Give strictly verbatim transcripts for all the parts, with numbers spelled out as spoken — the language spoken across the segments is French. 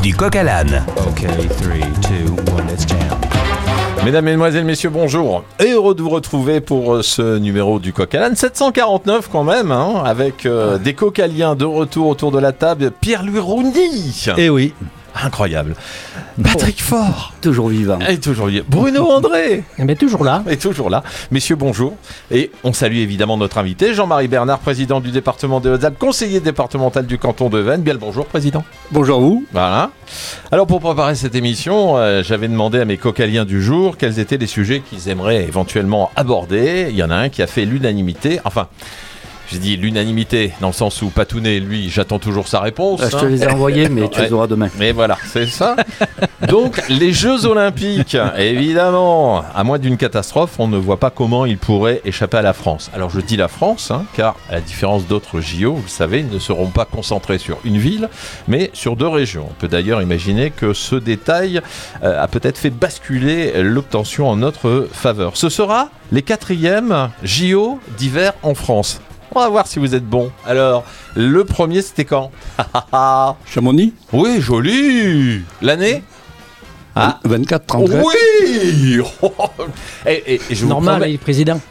du coq à l'âne. Ok, three, two, one, let's jam. Mesdames, Mesdemoiselles, Messieurs, bonjour. Et heureux de vous retrouver pour ce numéro du coq à l'âne. sept cent quarante-neuf quand même, hein, avec euh, des cocaliens de retour autour de la table. Pierre-Louis Rouny. Eh oui. Incroyable. Patrick Faure. Toujours vivant. Et toujours vivant. Bruno André. Eh bien, toujours là. Et toujours là. Messieurs, bonjour. Et on salue évidemment notre invité, Jean-Marie Bernard, président du département des Hautes-Alpes, conseiller départemental du canton de Veynes. Bien le bonjour, président. Bonjour à vous. Voilà. Alors, pour préparer cette émission, euh, j'avais demandé à mes cocaliens du jour quels étaient les sujets qu'ils aimeraient éventuellement aborder. Il y en a un qui a fait l'unanimité. Enfin, j'ai dit l'unanimité dans le sens où Patounet, lui, j'attends toujours sa réponse. Ah, je te hein. les ai envoyés, mais tu Ouais. les auras demain. Mais voilà, c'est ça. Donc, les Jeux Olympiques, évidemment, à moins d'une catastrophe, on ne voit pas comment ils pourraient échapper à la France. Alors, je dis la France, hein, car à la différence d'autres J O, vous le savez, ils ne seront pas concentrés sur une ville, mais sur deux régions. On peut d'ailleurs imaginer que ce détail euh, a peut-être fait basculer l'obtention en notre faveur. Ce sera les quatrièmes J O d'hiver en France. On va voir si vous êtes bons. Alors, le premier, c'était quand? Chamonix Oui, joli. L'année? Ah. vingt-quatre trente. Oui. et, et, et je vous Normal, promets- il est président.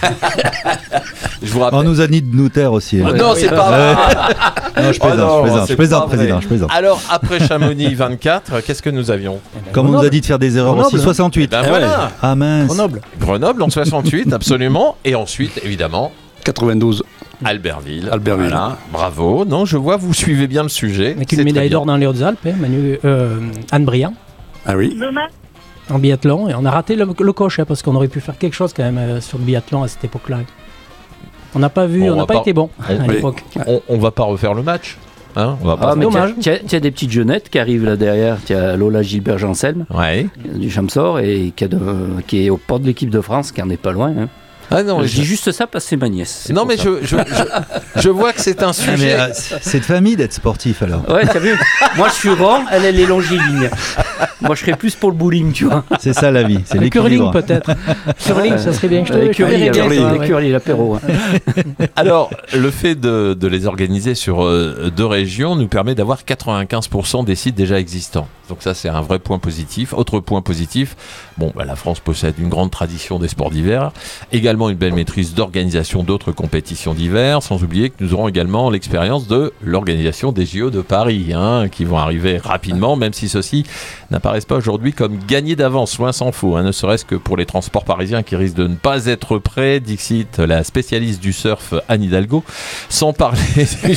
je vous rappelle. On nous a dit de nous taire aussi. Ah hein. non, c'est pas vrai. Non, je Oh plaisante, non, je plaisante, c'est je plaisante, pas vrai. président, je plaisante. Alors, après Chamonix vingt-quatre, qu'est-ce que nous avions? Comme on nous a dit de faire des erreurs Grenoble, aussi, hein. soixante-huit. Ben voilà. Ah mince. Grenoble. Grenoble en soixante-huit, absolument. Et ensuite, évidemment, quatre-vingt-douze. Albertville. Albertville. Voilà. Bravo. Non, je vois, vous suivez bien le sujet. Avec C'est une très médaille bien. d'or dans les Hautes-Alpes, hein, Manu, euh, Anne Briand, Ah oui. en biathlon. Et on a raté le, le coche, hein, parce qu'on aurait pu faire quelque chose quand même euh, sur le biathlon à cette époque-là. On n'a pas vu, Bon, on on n'a va pas pas- été bon on- à oui. l'époque. On, on va pas refaire le match. Hein, on va pas Ah, mais dommage. tu as, tu as des petites jeunettes qui arrivent là derrière. Tu as Lola Gilbert-Janssen Ouais. du Chamsor et qui, a de- qui est au port de l'équipe de France, qui en est pas loin. hein. Ah non, je je- dis juste ça parce que c'est ma nièce. c'est non pour mais ça. je, je, je, je vois que c'est un Ah, mais, sujet. euh, c'est de famille d'être sportif alors. Ouais, t'as vu. Moi, je suis rond, elle, elle est longiligne. Moi, je serais plus pour le bowling, tu vois. C'est ça la vie, c'est Le curling l'équilibre. peut-être. Curling, ça serait bien. Je te Les je te verrais curly, bien, les toi, curly, ouais. curly, l'apéro. hein. Alors, le fait de, de les organiser sur euh, deux régions nous permet d'avoir quatre-vingt-quinze pour cent des sites déjà existants. Donc ça, c'est un vrai point positif. Autre point positif, bon, bah, la France possède une grande tradition des sports d'hiver, également une belle maîtrise d'organisation d'autres compétitions d'hiver, sans oublier que nous aurons également l'expérience de l'organisation des J O de Paris, hein, qui vont arriver rapidement, même si ceux-ci n'apparaissent pas aujourd'hui comme gagnés d'avance, loin s'en faut, hein, ne serait-ce que pour les transports parisiens qui risquent de ne pas être prêts, dixit la spécialiste du surf Anne Hidalgo, sans parler du,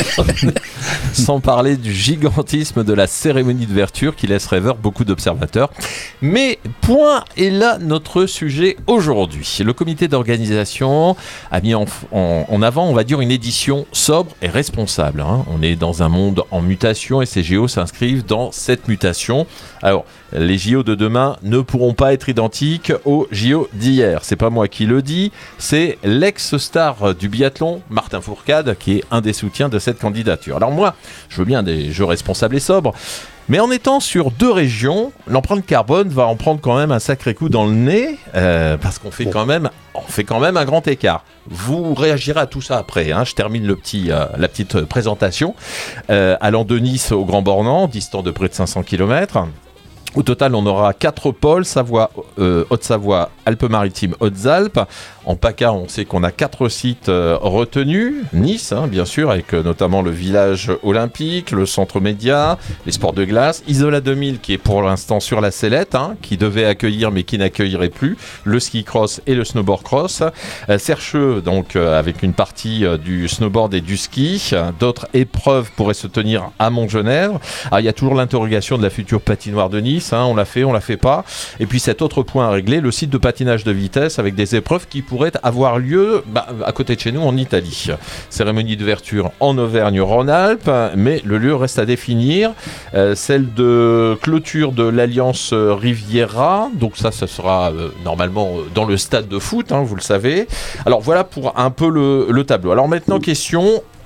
sans parler du gigantisme de la cérémonie de vertu qui laisse rêveur beaucoup d'observateurs. Mais point est là notre sujet aujourd'hui. Le comité d'organisation a mis en, en- en avant, on va dire, une édition sobre et responsable, hein. On est dans un monde en mutation et ces J O s'inscrivent dans cette mutation. Alors, les J O de demain ne pourront pas être identiques aux J O d'hier. C'est pas moi qui le dis, c'est l'ex-star du biathlon, Martin Fourcade, qui est un des soutiens de cette candidature. Alors moi, je veux bien des jeux responsables et sobres, mais en étant sur deux régions, l'empreinte carbone va en prendre quand même un sacré coup dans le nez, euh, parce qu'on fait, quand même, on fait quand même un grand écart. Vous réagirez à tout ça après, hein. Je termine le petit, euh, la petite euh, présentation. Euh, allant de Nice au Grand Bornand, distant de près de cinq cents kilomètres. Au total, on aura quatre pôles, Savoie, euh, Haute-Savoie, Alpes-Maritimes, Hautes-Alpes. En PACA, on sait qu'on a quatre sites euh, retenus. Nice, hein, bien sûr, avec euh, notamment le village olympique, le centre média, les sports de glace. Isola deux mille, qui est pour l'instant sur la sellette, hein, qui devait accueillir mais qui n'accueillerait plus. Le ski cross et le snowboard cross. Euh, Sercheux, donc, euh, avec une partie euh, du snowboard et du ski. Euh, D'autres épreuves pourraient se tenir à Montgenèvre. Ah, il y a toujours l'interrogation de la future patinoire de Nice. Hein, on l'a fait, on l'a fait pas. Et puis cet autre point à régler, le site de patinage de vitesse avec des épreuves qui pourraient avoir lieu bah, à côté de chez nous en Italie. Cérémonie d'ouverture en Auvergne-Rhône-Alpes, mais le lieu reste à définir. Euh, celle de clôture de l'Alliance Riviera, donc ça, ça sera euh, normalement dans le stade de foot, hein, vous le savez. Alors voilà pour un peu le, le tableau. Alors maintenant, question...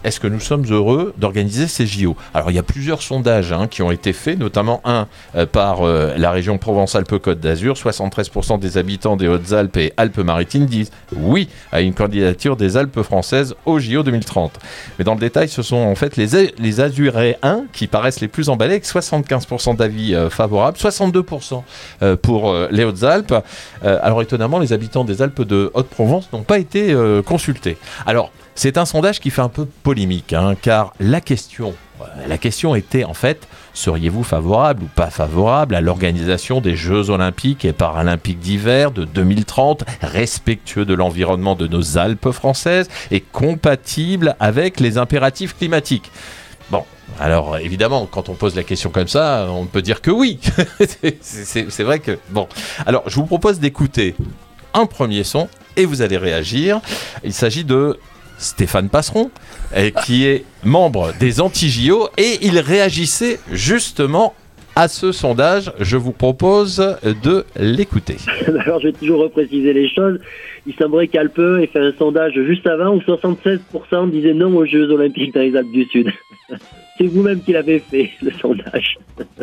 est-ce que nous sommes heureux d'organiser ces J O ? Alors il y a plusieurs sondages hein, qui ont été faits, notamment un euh, par euh, la région Provence-Alpes-Côte d'Azur. soixante-treize pour cent des habitants des Hautes-Alpes et Alpes-Maritimes disent oui à une candidature des Alpes françaises aux J O deux mille trente. Mais dans le détail, ce sont en fait les, les Azuréens qui paraissent les plus emballés, avec soixante-quinze pour cent d'avis euh, favorables, soixante-deux pour cent euh, pour euh, les Hautes-Alpes. Euh, alors étonnamment, les habitants des Alpes de Haute-Provence n'ont pas été euh, consultés. Alors, c'est un sondage qui fait un peu polémique, hein, car la question, la question était en fait, seriez-vous favorable ou pas favorable à l'organisation des Jeux Olympiques et Paralympiques d'hiver de deux mille trente, respectueux de l'environnement de nos Alpes françaises et compatible avec les impératifs climatiques ? Bon, alors évidemment, quand on pose la question comme ça, on peut dire que oui. c'est, c'est, c'est vrai que... Bon, alors je vous propose d'écouter un premier son et vous allez réagir. Il s'agit de Stéphane Passeron, euh, qui est membre des Anti-J O, et il réagissait justement à ce sondage. Je vous propose de l'écouter. Alors je vais toujours repréciser les choses. Il semblerait qu'Alpe ait fait un sondage juste avant où soixante-seize pour cent disaient non aux Jeux Olympiques dans les Alpes du Sud. C'est vous-même qui l'avez fait, le sondage.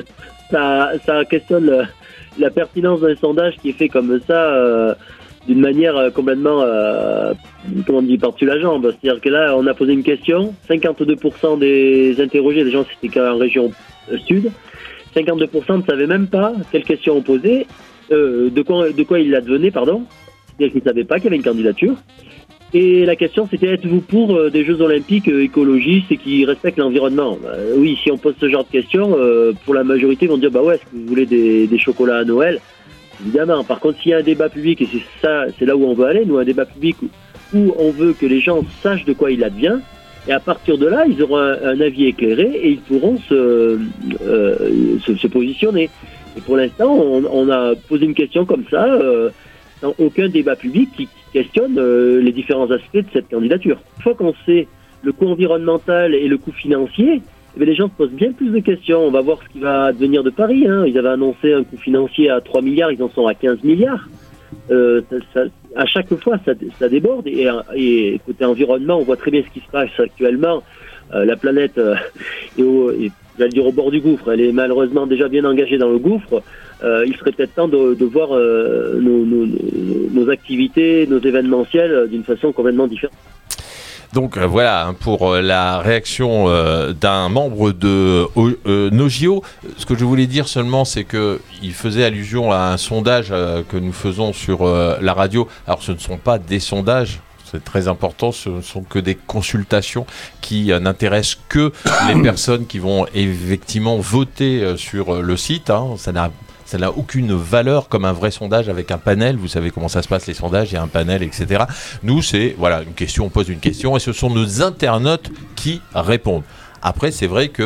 ça, ça questionne le, la pertinence d'un sondage qui est fait comme ça... Euh, d'une manière euh, complètement, euh, comment on dit, par-dessus la jambe. C'est-à-dire que là, on a posé une question, cinquante-deux pour cent des interrogés, les gens c'était qu'en région euh, sud, cinquante-deux pour cent ne savaient même pas quelle question on posait, euh, de quoi, de quoi il advenait, pardon. C'est-à-dire qu'ils ne savaient pas qu'il y avait une candidature. Et la question, c'était, êtes-vous pour euh, des Jeux Olympiques euh, écologistes et qui respectent l'environnement ? Bah, oui, si on pose ce genre de questions, euh, pour la majorité, ils vont dire, bah ouais, est-ce que vous voulez des, des chocolats à Noël ? Évidemment. Par contre, s'il y a un débat public, et c'est ça, c'est là où on veut aller, nous, un débat public où, où on veut que les gens sachent de quoi il advient, et à partir de là, ils auront un, un avis éclairé et ils pourront se, euh, se, se positionner. Et pour l'instant, on, on a posé une question comme ça, euh, sans aucun débat public qui, qui questionne euh, les différents aspects de cette candidature. Une fois qu'on sait le coût environnemental et le coût financier, eh bien, les gens se posent bien plus de questions. On va voir ce qui va advenir de Paris. Hein. Ils avaient annoncé un coût financier à trois milliards, ils en sont à quinze milliards. Euh, ça, ça, à chaque fois, ça, ça déborde. Et, et côté environnement, on voit très bien ce qui se passe actuellement. Euh, la planète euh, est, au, est, j'allais dire, au bord du gouffre. Elle est malheureusement déjà bien engagée dans le gouffre. Euh, il serait peut-être temps de, de voir euh, nos, nos, nos activités, nos événementiels euh, d'une façon complètement différente. Donc euh, voilà hein, pour euh, la réaction euh, d'un membre de euh, nos J O. Ce que je voulais dire seulement, c'est qu'il faisait allusion à un sondage euh, que nous faisons sur euh, la radio. Alors ce ne sont pas des sondages. C'est très important, ce ne sont que des consultations qui euh, n'intéressent que les personnes qui vont effectivement voter euh, sur le site. Hein. Ça n'a Ça n'a aucune valeur comme un vrai sondage avec un panel. Vous savez comment ça se passe, les sondages, il y a un panel, et cetera. Nous, c'est voilà, une question, on pose une question et ce sont nos internautes qui répondent. Après, c'est vrai qu'on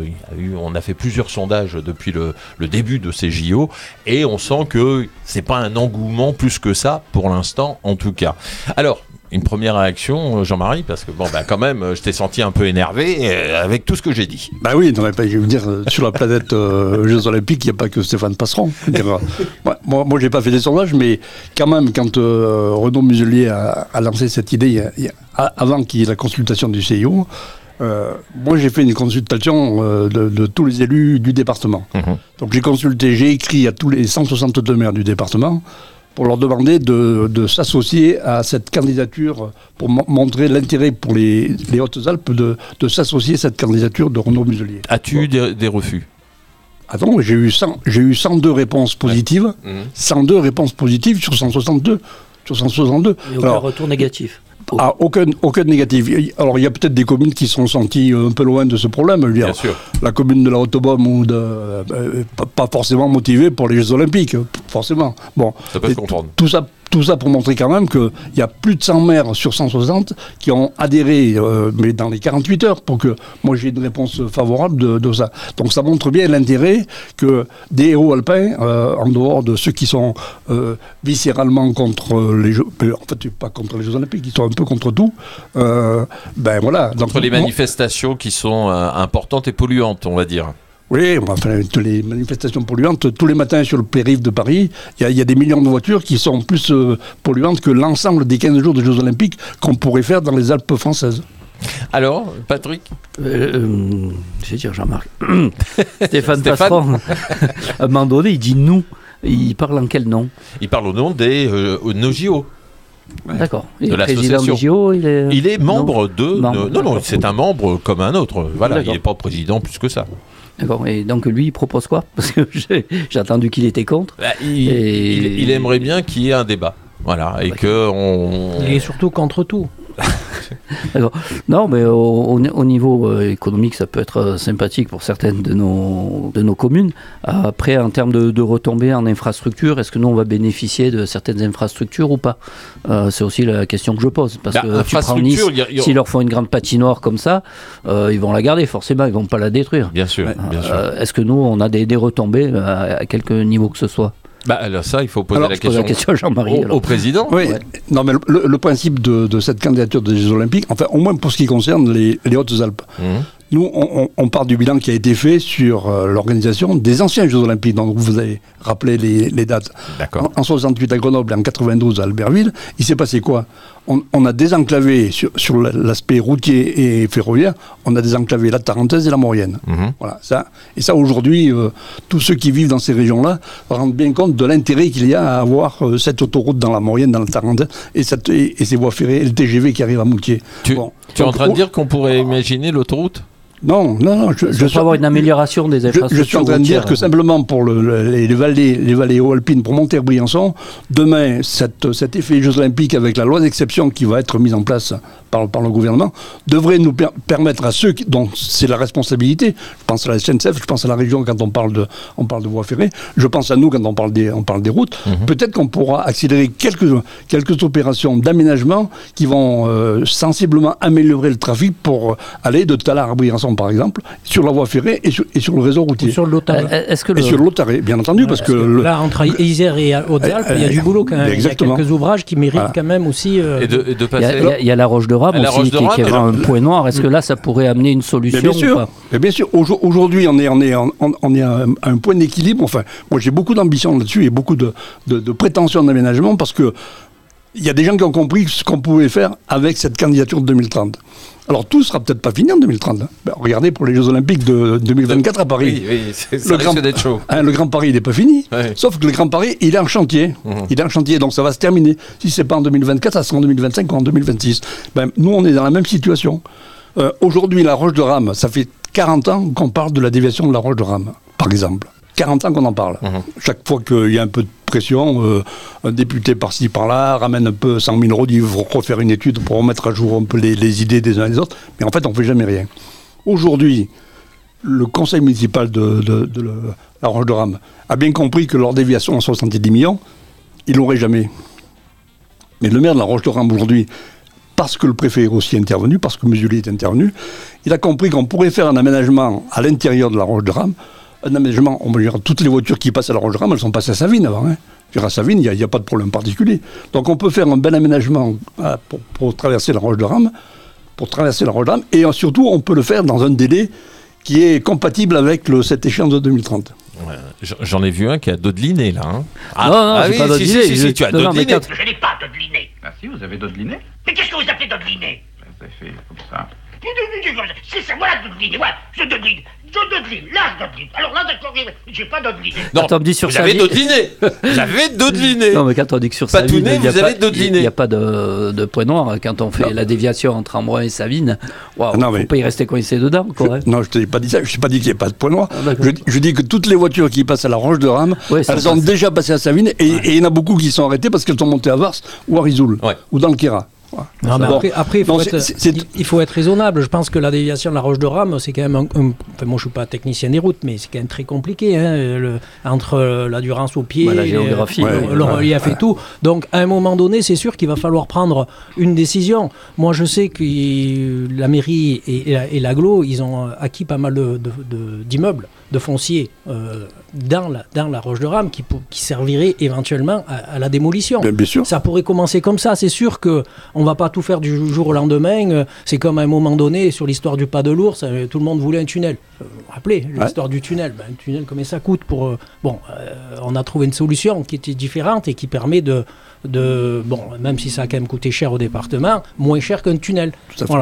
euh, a fait plusieurs sondages depuis le, le début de ces J O et on sent que c'est pas un engouement plus que ça, pour l'instant en tout cas. Alors, une première réaction, Jean-Marie, parce que bon, bah, quand même, je t'ai senti un peu énervé euh, avec tout ce que j'ai dit. Bah oui, non, mais je veux dire, sur la planète euh, Jeux Olympiques, il n'y a pas que Stéphane Passeron. Dire, euh, moi, moi, j'ai pas fait des sondages, mais quand même, quand euh, Renaud Muselier a, a lancé cette idée, il y a, il y a, avant qu'il y ait la consultation du C I O, euh, moi, j'ai fait une consultation euh, de, de tous les élus du département. Mmh. Donc, j'ai consulté, j'ai écrit à tous les cent soixante-deux maires du département pour leur demander de, de s'associer à cette candidature, pour m- montrer l'intérêt pour les, les Hautes-Alpes de, de s'associer à cette candidature de Renaud Muselier. As-tu bon. eu des, des refus ? Attends, j'ai eu, cent, j'ai eu cent deux réponses positives, ouais. mmh. cent deux réponses positives sur cent soixante-deux. Sur cent soixante-deux. Et aucun Alors, retour négatif. Ah, aucun, aucun négatif. Alors, il y a peut-être des communes qui sont senties un peu loin de ce problème. Je veux dire, bien sûr. La commune de la Haute-Baume, ou de, euh, pas forcément motivée pour les Jeux Olympiques, forcément. Bon, ça peut se comprendre. Tout ça, tout ça pour montrer quand même qu'il y a plus de cent maires sur cent soixante qui ont adhéré, euh, mais dans les quarante-huit heures, pour que moi j'ai une réponse favorable de, de ça. Donc ça montre bien l'intérêt que des héros alpins, euh, en dehors de ceux qui sont euh, viscéralement contre les Jeux, en fait pas contre les Jeux Olympiques, ils sont un peu contre tout, euh, ben voilà. Contre donc, les manifestations qui sont euh, importantes et polluantes, on va dire. Oui, enfin, les manifestations polluantes, tous les matins sur le périph' de Paris, il y, y a des millions de voitures qui sont plus euh, polluantes que l'ensemble des quinze jours de Jeux Olympiques qu'on pourrait faire dans les Alpes françaises. Alors, Patrick Euh, euh, je vais dire Jean-Marc. Stéphane Stéphane Passeron, à un moment donné, il dit nous. Il parle en quel nom? Il parle au nom des euh, nos J O. D'accord. Il De est président l'association. du J O, il est... Il est membre de... Membre, non, non, d'accord. c'est un membre comme un autre. Voilà, D'accord. il n'est pas président plus que ça. D'accord. Et donc lui, il propose quoi? Parce que j'ai, j'ai entendu qu'il était contre. Bah, il, Et- il- il aimerait bien qu'il y ait un débat. Voilà, et que on... Il est surtout contre tout. D'accord. Non, mais au, au- au niveau euh, économique, ça peut être euh, sympathique pour certaines de nos, de nos communes. Euh, après, en termes de, de retombées en infrastructure, est-ce que nous, on va bénéficier de certaines infrastructures ou pas? Euh, C'est aussi la question que je pose. Parce Bah, que tu prends Nice, infrastructure, il y a- il y a- s'ils leur font une grande patinoire comme ça, euh, ils vont la garder, forcément, ils vont pas la détruire. Bien sûr, bien sûr. Euh, est-ce que nous, on a des, des retombées à, à quelque niveau que ce soit? Bah, alors ça, il faut poser Alors, la Je pose question, la question à Jean-Marie. au, alors. au président. Oui, Ouais. non, mais le, le principe de, de cette candidature des Jeux Olympiques, enfin, au moins pour ce qui concerne les, les Hautes-Alpes, Mhm. nous, on, on- on part du bilan qui a été fait sur euh, l'organisation des anciens Jeux Olympiques, donc vous avez rappelé les, les dates. D'accord. En, en soixante-huit à Grenoble et en quatre-vingt-douze à Albertville, il s'est passé quoi? on, on a désenclavé sur, sur l'aspect routier et ferroviaire, on a désenclavé la Tarentaise et la Maurienne. Mhm. Voilà, ça, et ça aujourd'hui, euh, tous ceux qui vivent dans ces régions-là rendent bien compte de l'intérêt qu'il y a à avoir euh, cette autoroute dans la Maurienne, dans la Tarentaise, et, cette, et, et ces voies ferrées, et le T G V qui arrive à Moutier. Tu, Bon. tu es en Donc, train de oh, dire qu'on pourrait imaginer l'autoroute? Non, non, non, je, Il je faut suis, avoir une amélioration des je, infrastructures. je suis en train de dire routières. que simplement pour le, le- les, les vallées, les vallées haut-alpines, pour Montère-Briançon, demain, cette, cet effet des Jeux Olympiques avec la loi d'exception qui va être mise en place par, par le gouvernement, devrait nous per- permettre à ceux qui, dont c'est la responsabilité, je pense à la S N C F, je pense à la région quand on parle de, on parle de voies ferrées, je pense à nous quand on parle des, on parle des routes, Mhm. peut-être qu'on pourra accélérer quelques, quelques opérations d'aménagement qui vont euh, sensiblement améliorer le trafic pour aller de Tallard à Briançon, par exemple, sur la voie ferrée et sur, et sur le réseau Ou routier. sur le Lotal. Euh, Est-ce que Et le... sur l'Otaré, bien entendu, parce que... le- Là, entre Isère et Hautes-Alpes, il y a du boulot quand même. Exactement. Il y a quelques ouvrages qui méritent Voilà. quand même aussi. euh, Et de, et de Il y, a, passer. il y a- il y a la Roche de Rame La aussi, Roche de qui, Rame, qui est alors- un point noir. Est-ce que là, ça pourrait amener une solution Mais bien ou sûr, pas? mais bien sûr. Aujo- Aujourd'hui, on est, on est, on, on est à un, à un point d'équilibre. Enfin, moi, j'ai beaucoup d'ambition là-dessus et beaucoup de, de, de prétentions d'aménagement parce que il y a des gens qui ont compris ce qu'on pouvait faire avec cette candidature de deux mille trente. Alors, tout sera peut-être pas fini en deux mille trente. hein. Ben, regardez pour les Jeux Olympiques de deux mille vingt-quatre à Paris. Oui, oui, c'est- ça Le risque Grand- d'être chaud. Hein, le Grand Paris, il n'est pas fini. Ouais. Sauf que le Grand Paris, il est en chantier. Mhm. Il est en chantier, donc ça va se terminer. Si c'est pas en deux mille vingt-quatre, ça sera en deux mille vingt-cinq ou en deux mille vingt-six. Ben, nous, on est dans la même situation. Euh, Aujourd'hui, la Roche de Rame, ça fait quarante ans qu'on parle de la déviation de la Roche de Rame, par exemple. quarante ans qu'on en parle. Mhm. Chaque fois qu'il y a un peu de pression, euh, un député par-ci, par-là, ramène un peu cent mille euros, dit il faut refaire une étude pour remettre à jour un peu les, les idées des uns et des autres. Mais en fait, on ne fait jamais rien. Aujourd'hui, le conseil municipal de, de- de le- la Roche de Rame a bien compris que leur déviation en soixante-dix millions, il l'aurait jamais. Mais le maire de la Roche de Rame aujourd'hui, parce que le préfet est aussi intervenu, parce que Muselier est intervenu, il a compris qu'on pourrait faire un aménagement à l'intérieur de la Roche de Rame. Un aménagement, on va dire, toutes les voitures qui passent à la Roche de Rame, elles sont passées à Savines avant. Hein. Je veux dire, à Savines, il n'y a, a pas de problème particulier. Donc on peut faire un bel aménagement euh, pour, pour traverser la Roche de Rame, pour traverser la Roche de Rame, et euh, surtout on peut le faire dans un délai qui est compatible avec le, cette échéance de deux mille trente. Ouais, j'en- J'en ai vu un qui a dodeliné là. Hein. Non, non, j'ai pas si, dodeliné, si, si, je- si, tu as non, non, mais dodeliné. quand- Je n'ai pas dodeliné. Ah si, vous avez dodeliné? Mais qu'est-ce que vous appelez dodeliné? Vous avez fait comme ça. C'est ça, voilà dodeliné, voilà, je dodeline. Je dodeline, là je dodeline. Alors là, d'accord, j'ai pas dodeliné. Non, Quand on me dit sur vous sa avez vie- dodeliné. Vous avez dodeliné. Non, mais quand on dit que sur Savine, Patounet, il n'y a, vous avez pas- dodeliné. il y a pas de, de point noir. Quand on fait Non. la déviation entre Ambrois et Savine, waouh, Ah non, faut mais- pas y rester coincé dedans, quoi. hein. Non, je ne t'ai pas dit ça, je n'ai pas dit qu'il n'y ait pas de point noir. Ah, d'accord. je, je dis que toutes les voitures qui passent à la Roche de Rame, Ouais, sont elles sont passées. déjà passées à Savine, et et il y en a beaucoup qui sont arrêtées parce qu'elles sont montées à Vars ou à Risoul, Ouais. ou dans le Kéra. Voilà. Non, mais Bon. après, après, il, faut Non, être, c'est- c'est- il- il faut être raisonnable. Je pense que la déviation de la Roche de Rame, c'est quand même un, un- enfin, moi, je suis pas technicien des routes, mais c'est quand même très compliqué, hein, le- entre euh, la durance au pied, Bah, la et, géographie, euh, ouais, le, le ouais, relief et tout. Donc, à un moment donné, c'est sûr qu'il va falloir prendre une décision. Moi, je sais que euh, la mairie et, et, et l'aglo, ils ont euh, acquis pas mal de, de- de- d'immeubles, de fonciers euh, dans, la, dans la Roche de Rame qui, pour- qui serviraient éventuellement à, à la démolition. Bien, bien sûr. Ça pourrait commencer comme ça. C'est sûr que on va pas tout faire du jour au lendemain. Euh, C'est comme à un moment donné sur l'histoire du pas de l'ours, euh, tout le monde voulait un tunnel. Euh, Vous vous rappelez l'histoire du tunnel. Ben, un tunnel, combien ça coûte pour euh, bon, euh, on a trouvé une solution qui était différente et qui permet de de bon, même si ça a quand même coûté cher au département, moins cher qu'un tunnel. Tout à fait. Voilà.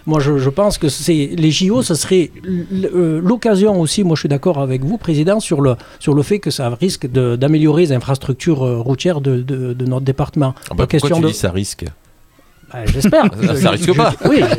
Moi, je, je pense que c'est, les J O, ce serait l'occasion aussi, moi je suis d'accord avec vous, Président, sur le, sur le fait que ça risque de, d'améliorer les infrastructures routières de, de, de notre département. Ah bah, pourquoi tu de... dis ça risque? Bah, j'espère. Ça, ça risque pas. Je, oui.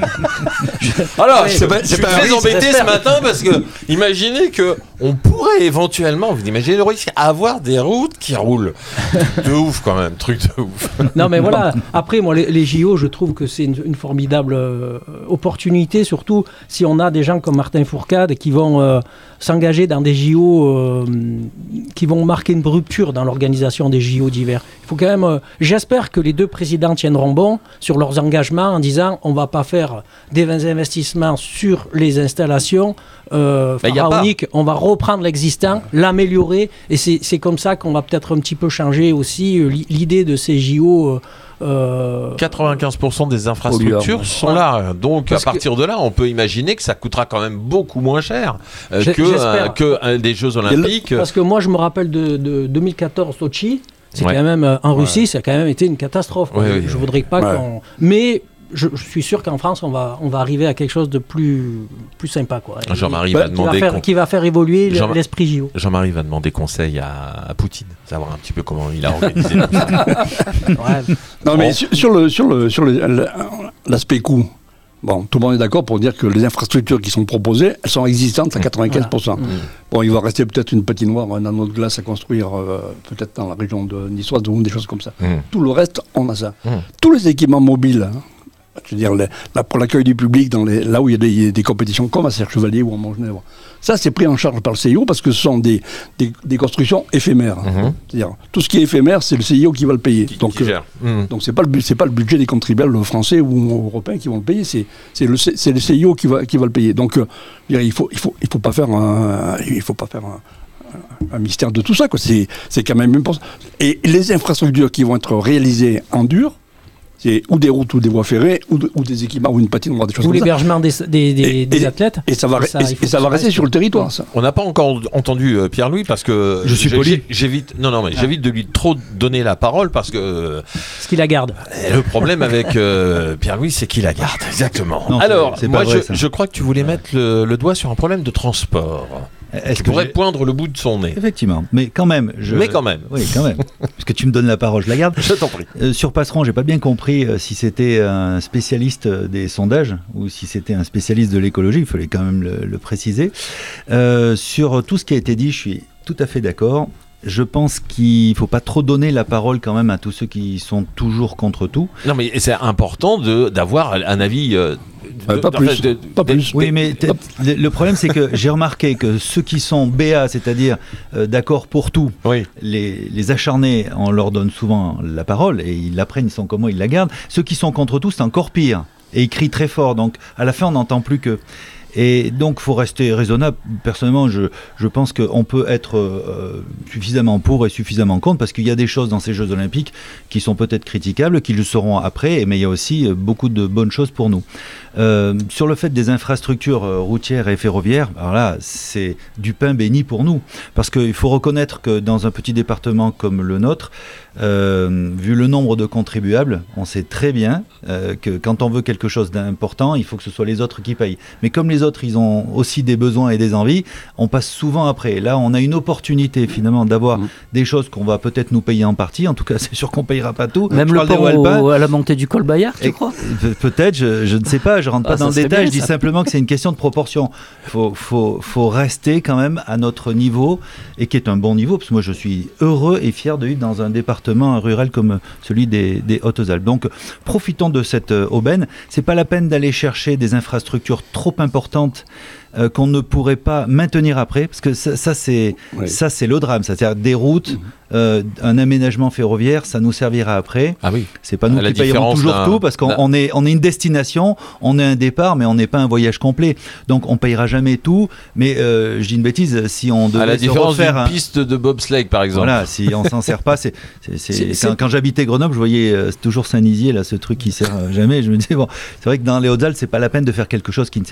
Alors, Oui, c'est pas, je suis très risque, embêté j'espère. ce matin parce que imaginez que on pourrait éventuellement, vous imaginez le risque, avoir des routes qui roulent. De ouf quand même, truc de ouf. Non mais voilà, après moi les, les J O, je trouve que c'est une, une formidable euh, opportunité, surtout si on a des gens comme Martin Fourcade qui vont euh, s'engager dans des J O euh, qui vont marquer une rupture dans l'organisation des J O d'hiver. Il faut quand même, euh, j'espère que les deux présidents tiendront bon sur leurs engagements en disant on va pas faire des investissements sur les installations euh, Bah, y a pharaoniques, on va reprendre l'existant, l'améliorer, et c'est, c'est comme ça qu'on va peut-être un petit peu changer aussi euh, l'idée de ces J O. Euh, euh, quatre-vingt-quinze pour cent des infrastructures sont là. Donc Parce à partir de là, on peut imaginer que ça coûtera quand même beaucoup moins cher euh, J'ai- que, j'espère. euh, que un des Jeux Olympiques. Parce que moi, je me rappelle de, de deux mille quatorze Sochi. C'est Ouais. quand même euh, en Russie, ça a quand même été une catastrophe. quoi. Ouais, je ouais, je ouais. voudrais pas Ouais. qu'on. Mais je, je suis sûr qu'en France, on va, on va arriver à quelque chose de plus, plus sympa, quoi. Et- Jean-Marie Bah, va qui va demander faire, con- qui va faire évoluer Jean- l'esprit J O. Jean-Marie va demander conseil à, à Poutine, savoir un petit peu comment il a organisé tout ça. Ouais. Non, mais Bon. sur, sur le, sur, le, sur le- le- l'aspect coût, bon, tout le monde est d'accord pour dire que les infrastructures qui sont proposées, elles sont existantes à quatre-vingt-quinze pour cent. Bon, il va rester peut-être une patinoire, un anneau de glace à construire, euh, peut-être dans la région de niçoise ou des choses comme ça. Mm. Tout le reste, on a ça. Mm. Tous les équipements mobiles, hein, je veux dire, les- là, pour l'accueil du public, dans les, là où il y a des, des compétitions comme à Serre-Chevalier ou à Montgenèvre, ça c'est pris en charge par le C I O parce que ce sont des, des, des constructions éphémères. Mhm. C'est-à-dire, tout ce qui est éphémère, c'est le C I O qui va le payer. Qui, Donc, qui euh, gère. Mm. donc c'est pas le bu- c'est pas le budget des contribuables français ou européens qui vont le payer, c'est c'est le C- c'est le C I O qui va qui va le payer. Donc euh, je veux dire, il faut il faut il faut pas faire un il faut pas faire un, un- un mystère de tout ça, quoi. C'est c'est quand même important. Et les infrastructures qui vont être réalisées en dur, c'est ou des routes ou des voies ferrées ou, de- ou des équipements ou une patinoire, des choses Ou comme ça. l'hébergement des, des, des, Et- des et- athlètes. Et ça va Et ça, et- il faut et ça que va ça rester reste. sur le territoire, ça. On n'a pas encore entendu euh, Pierre-Louis parce que Je suis j'ai- poli. j'ai- j'évite non non mais j'évite de lui trop donner la parole parce que euh, Ce qu'il la garde. le problème avec euh, Pierre-Louis c'est qu'il la garde exactement. Non, c'est- Alors c'est moi pas vrai, je, ça. je crois que tu voulais mettre le, le doigt sur un problème de transport. Est-ce Tu que pourrais j'ai- poindre le bout de son nez. Effectivement, mais quand même. Je... Mais quand même. Oui, quand même. Puisque tu me donnes la parole, je la garde. Je t'en prie. Euh, sur Passeron, j'ai pas bien compris euh, si c'était un spécialiste euh, des sondages ou si c'était un spécialiste de l'écologie. Il fallait quand même le, le préciser. Euh, sur tout ce qui a été dit, je suis tout à fait d'accord. Je pense qu'il faut pas trop donner la parole quand même à tous ceux qui sont toujours contre tout. Non mais c'est important de d'avoir un avis. euh, de- Ouais, pas de- plus, de- pas de- plus. Oui, mais t- le, le problème c'est que j'ai remarqué que ceux qui sont B A, c'est-à-dire euh, d'accord pour tout, Oui. les, les acharnés, on leur donne souvent la parole et ils l'apprennent, ils sont comment ils la gardent. Ceux qui sont contre tout, c'est encore pire. Et ils crient très fort, donc à la fin on n'entend plus que. Et donc il faut rester raisonnable. Personnellement, je, je pense qu'on peut être euh, suffisamment pour et suffisamment contre, parce qu'il y a des choses dans ces Jeux Olympiques qui sont peut-être critiquables, qui le seront après, mais il y a aussi euh, beaucoup de bonnes choses pour nous. Euh, sur le fait des infrastructures euh, routières et ferroviaires, alors là, c'est du pain béni pour nous. Parce qu'il faut reconnaître que dans un petit département comme le nôtre, euh, vu le nombre de contribuables, on sait très bien euh, que quand on veut quelque chose d'important, il faut que ce soit les autres qui payent. Mais comme les autres, ils ont aussi des besoins et des envies, on passe souvent après. Là, on a une opportunité finalement d'avoir Mmh. des choses qu'on va peut-être nous payer en partie. En tout cas, c'est sûr qu'on ne payera pas tout. Même Je le parle des pont Walpins. au- à la montée du col Bayard, tu Et- crois Pe- Peut-être, je, je ne sais pas, je rentre Ah, pas ça dans le serait détail, bien, je dis ça. simplement que c'est une question de proportion. Il faut, faut, faut rester quand même à notre niveau, et qui est un bon niveau, parce que moi je suis heureux et fier de vivre dans un département rural comme celui des, des Hautes-Alpes. Donc profitons de cette euh, aubaine. C'est pas la peine d'aller chercher des infrastructures trop importantes euh, qu'on ne pourrait pas maintenir après, parce que ça, ça c'est Oui. ça c'est le drame, c'est-à-dire des routes, euh, un aménagement ferroviaire, ça nous servira après. Ah oui. C'est pas nous À la qui payerons différence toujours d'un- tout, parce qu'on d'un- on est, on est une destination, on est un départ, mais on n'est pas un voyage complet. Donc on payera jamais tout. Mais euh, je dis une bêtise, si on devait À la se différence d'une refaire un- piste de bobsleigh par exemple. voilà, si on s'en sert pas, c'est, c'est, c'est- C'est- quand, c'est- quand j'habitais Grenoble, je voyais euh, c'est toujours Saint-Nizier, là, ce truc qui sert euh, jamais. Je me disais, bon, c'est vrai que dans les Hautes-Alpes, c'est pas la peine de faire quelque chose qui ne servira Ouais. pas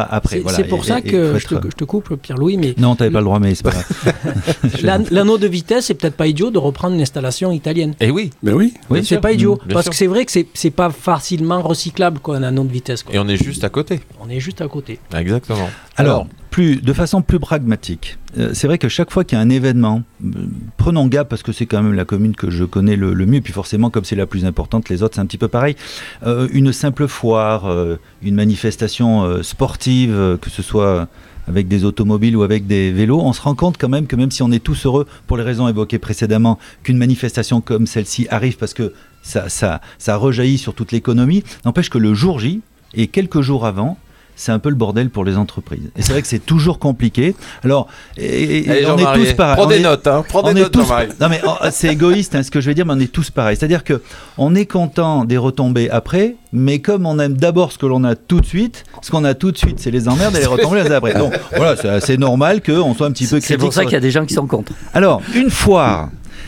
viendra après. C'est voilà. c'est pour Et- ça et- que et je faut te, être- je te coupe, Pierre-Louis, mais Non, t'avais pas le droit, mais c'est pas grave. l'an- l'anneau de vitesse, c'est peut-être pas idiot de reprendre une installation italienne. Et oui, Mais oui. Oui, c'est sûr. pas idiot, Mmh, bien parce sûr. que c'est vrai que c'est c'est pas facilement recyclable quoi, un anneau de vitesse. Quoi. et on est juste à côté. On est juste à côté. Exactement. Alors, plus, de façon plus pragmatique, euh, c'est vrai que chaque fois qu'il y a un événement, euh, prenons Gap parce que c'est quand même la commune que je connais le, le mieux, puis forcément comme c'est la plus importante, les autres c'est un petit peu pareil, euh, une simple foire, euh, une manifestation euh, sportive, euh, que ce soit avec des automobiles ou avec des vélos, on se rend compte quand même que même si on est tous heureux, pour les raisons évoquées précédemment, qu'une manifestation comme celle-ci arrive parce que ça, ça, ça rejaillit sur toute l'économie, n'empêche que le jour J, et quelques jours avant, c'est un peu le bordel pour les entreprises. Et c'est vrai que c'est toujours compliqué. Alors, et, et Allez, on est Jean-Marie, tous pareils. prends On des est- notes, hein. Prends on des est notes, tous- Jean-Marie. Non mais oh, c'est égoïste hein, ce que je vais dire, mais on est tous pareils. C'est-à-dire que on est content des retombées après, mais comme on aime d'abord ce que l'on a tout de suite, ce qu'on a tout de suite, c'est les emmerdes et les retombées les après. Donc voilà, c'est assez normal qu'on soit un petit peu C'est critique. pour ça sur- qu'il y a des gens qui sont contre. Alors, une foire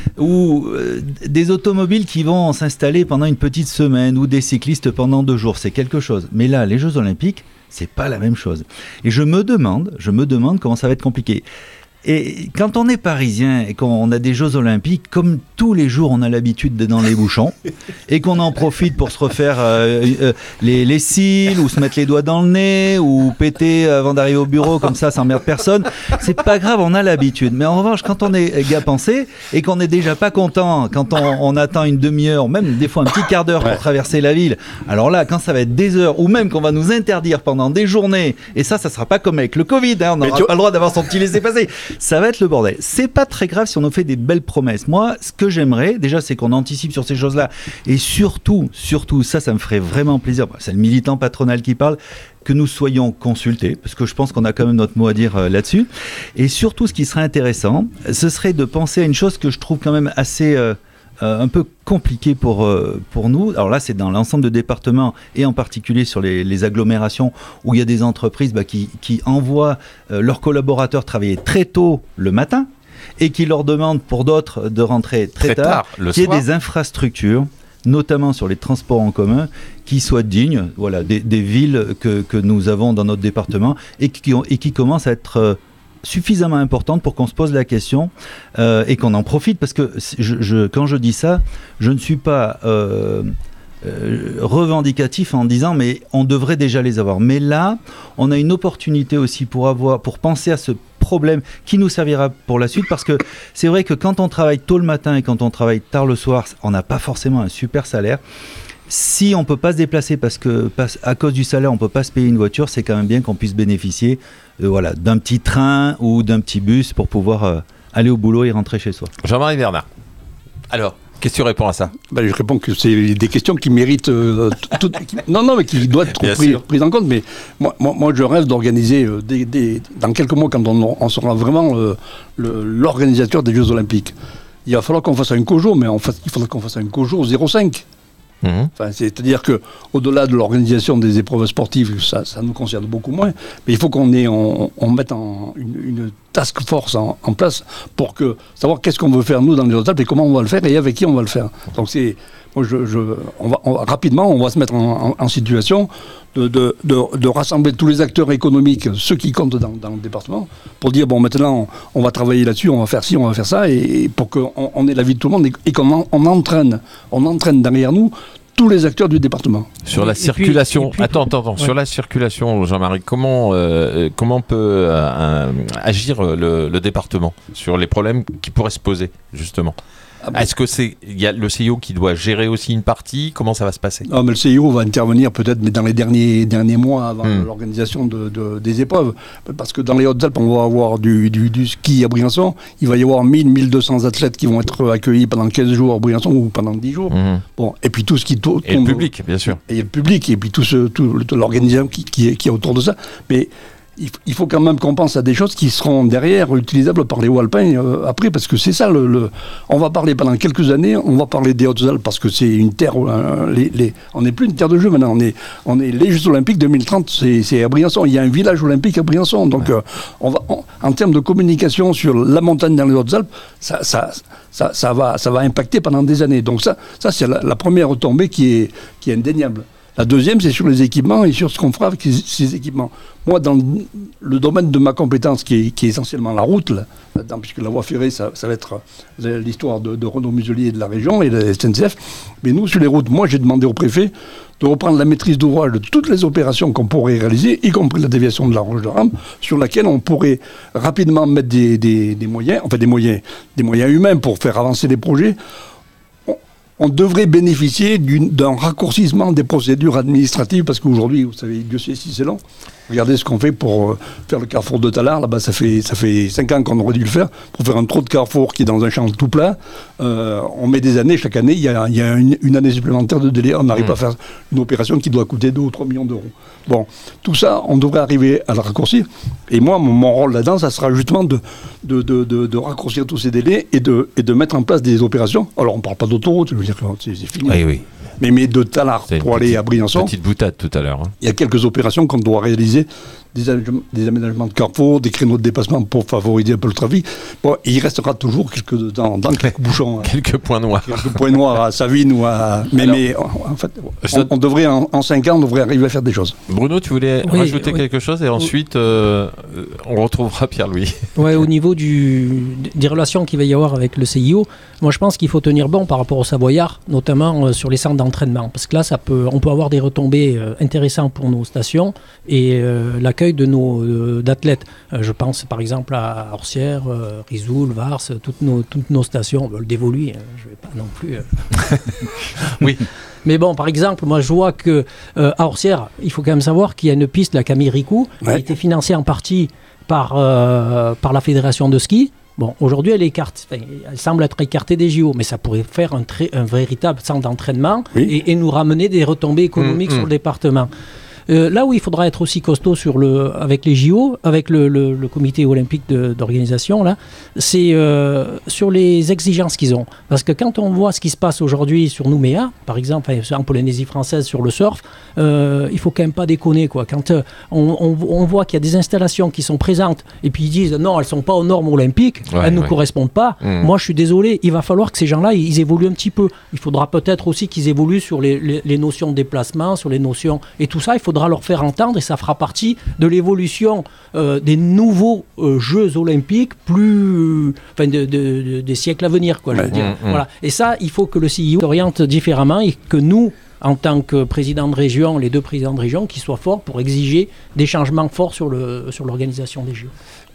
ou euh, des automobiles qui vont s'installer pendant une petite semaine ou des cyclistes pendant deux jours, c'est quelque chose. Mais là, les Jeux Olympiques, c'est pas la même chose. Et je me demande, je me demande comment ça va être compliqué. Et quand on est parisien et qu'on a des Jeux Olympiques, comme tous les jours on a l'habitude d'être dans les bouchons et qu'on en profite pour se refaire euh, euh, les, les cils ou se mettre les doigts dans le nez ou péter avant d'arriver au bureau, comme ça, ça emmerde personne, c'est pas grave, on a l'habitude. Mais en revanche, quand on est gars pensé et qu'on n'est déjà pas content, quand on, on attend une demi-heure, même des fois un petit quart d'heure pour traverser la ville, alors là, quand ça va être des heures ou même qu'on va nous interdire pendant des journées, et ça, ça sera pas comme avec le Covid, hein, on Mais n'aura tu- pas le droit d'avoir son petit laissez-passer. Ça va être le bordel. C'est pas très grave si on nous fait des belles promesses. Moi, ce que j'aimerais, déjà, c'est qu'on anticipe sur ces choses-là. Et surtout, surtout, ça, ça me ferait vraiment plaisir. C'est le militant patronal qui parle, que nous soyons consultés, parce que je pense qu'on a quand même notre mot à dire euh, là-dessus. Et surtout, ce qui serait intéressant, ce serait de penser à une chose que je trouve quand même assez... euh, Euh, un peu compliqué pour, euh, pour nous. Alors là, c'est dans l'ensemble de départements et en particulier sur les, les agglomérations où il y a des entreprises bah, qui, qui envoient euh, leurs collaborateurs travailler très tôt le matin et qui leur demandent pour d'autres de rentrer très, Très tard, le qu'il y ait soir. des infrastructures, notamment sur les transports en commun, qui soient dignes voilà, des, des villes que, que nous avons dans notre département et qui, ont, et qui commencent à être... Euh, suffisamment importante pour qu'on se pose la question euh, et qu'on en profite, parce que je, je, quand je dis ça, je ne suis pas euh, euh, revendicatif en disant mais on devrait déjà les avoir. Mais là, on a une opportunité aussi pour avoir, pour penser à ce problème qui nous servira pour la suite, parce que c'est vrai que quand on travaille tôt le matin et quand on travaille tard le soir, on n'a pas forcément un super salaire. Si on ne peut pas se déplacer parce que parce, à cause du salaire on ne peut pas se payer une voiture, c'est quand même bien qu'on puisse bénéficier euh, voilà, d'un petit train ou d'un petit bus pour pouvoir euh, aller au boulot et rentrer chez soi. Jean-Marie Bernard. Alors, qu'est-ce que tu réponds à ça? Ben, je réponds que c'est des questions qui méritent euh, tout, qui- non non mais qui doivent être Bien pris- sûr. prises en compte. Mais moi, moi, moi, je rêve d'organiser euh, des, des- dans quelques mois, quand on, on sera vraiment euh, le- l'organisateur des Jeux Olympiques. Il va falloir qu'on fasse un COJO, mais en fait, il faudra qu'on fasse un COJO zéro virgule cinq. Mhm. Enfin, c'est-à-dire que au-delà de l'organisation des épreuves sportives, ça, ça nous concerne beaucoup moins. Mais il faut qu'on ait, on, on mette en, une, une task force en, en place pour que savoir qu'est-ce qu'on veut faire nous dans les Hautes-Alpes et comment on va le faire et avec qui on va le faire. Donc c'est, moi je, je on va, on va- rapidement, on va se mettre en, en- en situation de, de, de, de rassembler tous les acteurs économiques, ceux qui comptent dans, dans le département, pour dire bon maintenant on, on va travailler là-dessus, on va faire ci, on va faire ça, et, et pour qu'on on ait l'avis de tout le monde et, et qu'on en- on entraîne, on entraîne derrière nous tous les acteurs du département. Sur la Et puis- circulation, et puis- attends, attends, attends. Ouais. Sur la circulation, Jean-Marie, comment, euh, comment peut euh, un- agir le, le département sur les problèmes qui pourraient se poser, justement? Ah bon. Est-ce que c'est il y a le C I O qui doit gérer aussi une partie? Comment ça va se passer? Non, mais le C I O va intervenir peut-être mais dans les derniers, derniers mois avant Hmm. l'organisation de, de- des épreuves. Parce que dans les Hautes-Alpes, on va avoir du, du, du ski à Briançon. Il va y avoir mille, mille deux cents athlètes qui vont être accueillis pendant quinze jours à Briançon ou pendant dix jours. Mhm. Bon, et puis tout ce qui tourne. Et le public, bien sûr. Et le public, et puis tout, ce, tout le- l'organisation qui, qui, est, qui est autour de ça. Mais il, f- il faut quand même qu'on pense à des choses qui seront derrière utilisables par les Hauts-Alpins euh, après, parce que c'est ça, le, le- on va parler pendant quelques années, on va parler des Hautes-Alpes parce que c'est une terre, euh, les, les- on n'est plus une terre de jeu maintenant, on est, on est les Jeux Olympiques deux mille trente, c'est, c'est à Briançon, il y a un village olympique à Briançon, donc euh, on va, on- en termes de communication sur la montagne dans les Hautes-Alpes, ça, ça, ça, ça va, ça va impacter pendant des années, donc ça, ça c'est la, la première retombée qui est, qui est indéniable. La deuxième, c'est sur les équipements et sur ce qu'on fera avec ces, ces équipements. Moi, dans le domaine de ma compétence, qui est, qui est essentiellement la route, là, là-dedans, puisque la voie ferrée, ça, ça va être l'histoire de, de Renault Muselier et de la région et de la S N C F. Mais nous, sur les routes, moi, j'ai demandé au préfet de reprendre la maîtrise d'ouvrage de toutes les opérations qu'on pourrait réaliser, y compris la déviation de la Roche de Rame, sur laquelle on pourrait rapidement mettre des, des, des moyens, enfin des moyens, des moyens humains pour faire avancer les projets. On devrait bénéficier d'une, d'un raccourcissement des procédures administratives, parce qu'aujourd'hui, vous savez, Dieu sait si c'est long. Regardez ce qu'on fait pour euh, faire le carrefour de Tallard. Là-bas, ça fait, ça fait cinq ans qu'on aurait dû le faire. Pour faire un trou de carrefour qui est dans un champ tout plat, euh, on met des années. Chaque année, il y a, il y a une, une année supplémentaire de délai. On n'arrive mmh. pas à faire une opération qui doit coûter deux ou trois millions d'euros. Bon, tout ça, on devrait arriver à le raccourcir. Et moi, mon, mon rôle là-dedans, ça sera justement de, de, de, de, de raccourcir tous ces délais et de, et de mettre en place des opérations. Alors, on ne parle pas d'autoroute, je veux dire que c'est, c'est fini. Oui, oui. Mais, mais de Tallard pour petite, aller à Briançon. Petite boutade tout à l'heure. Hein. Il y a quelques opérations qu'on doit réaliser, des, des aménagements de carrefour, des créneaux de dépassement pour favoriser un peu le trafic. Bon, il restera toujours quelques, dans, dans quelques bouchons. Quelques points noirs. Quelques points noirs à Savine ou à. Mais, Alors, mais en fait, on, on devrait, en, en cinq ans, on devrait arriver à faire des choses. Bruno, tu voulais oui, rajouter oui. quelque chose et ensuite euh, on retrouvera Pierre-Louis. Ouais, au niveau du, des relations qu'il va y avoir avec le C I O, moi je pense qu'il faut tenir bon par rapport au Savoyard, notamment euh, sur les centres d'entraînement. Parce que là, ça peut, on peut avoir des retombées euh, intéressantes pour nos stations et euh, l'accueil de nos euh, d'athlètes. Euh, je pense par exemple à Orsières, euh, Risoul, Vars, toutes nos, toutes nos stations. Le Dévoluy, hein, je ne vais pas non plus. Euh... oui. Mais bon, par exemple, moi je vois que euh, à Orsières, il faut quand même savoir qu'il y a une piste, la Camille Ricou, ouais. qui a été financée en partie par, euh, par la fédération de ski. Bon, aujourd'hui, elle, est écarte, enfin, elle semble être écartée des J O, mais ça pourrait faire un, très, un véritable centre d'entraînement oui. et, et nous ramener des retombées économiques mmh, sur mmh. le département. Euh, là où il faudra être aussi costaud sur le, avec les J O, avec le, le, le comité olympique de, d'organisation, là, c'est euh, sur les exigences qu'ils ont. Parce que quand on voit ce qui se passe aujourd'hui sur Nouméa, par exemple, en Polynésie française sur le surf, euh, il faut quand même pas déconner, quoi. Quand euh, on, on, on voit qu'il y a des installations qui sont présentes et puis ils disent non, elles sont pas aux normes olympiques, ouais, elles ne ouais. nous correspondent pas. Mmh. Moi, je suis désolé, il va falloir que ces gens-là, ils, ils évoluent un petit peu. Il faudra peut-être aussi qu'ils évoluent sur les, les, les notions de déplacement, sur les notions et tout ça. Il faut faudra leur faire entendre et ça fera partie de l'évolution euh, des nouveaux euh, Jeux olympiques plus, euh, enfin de, de, de, des siècles à venir, quoi, je veux ouais, dire. Mmh, voilà. Et ça, il faut que le C I O s'oriente différemment et que nous, en tant que président de région, les deux présidents de région, qu'ils soient forts pour exiger des changements forts sur, le, sur l'organisation des Jeux.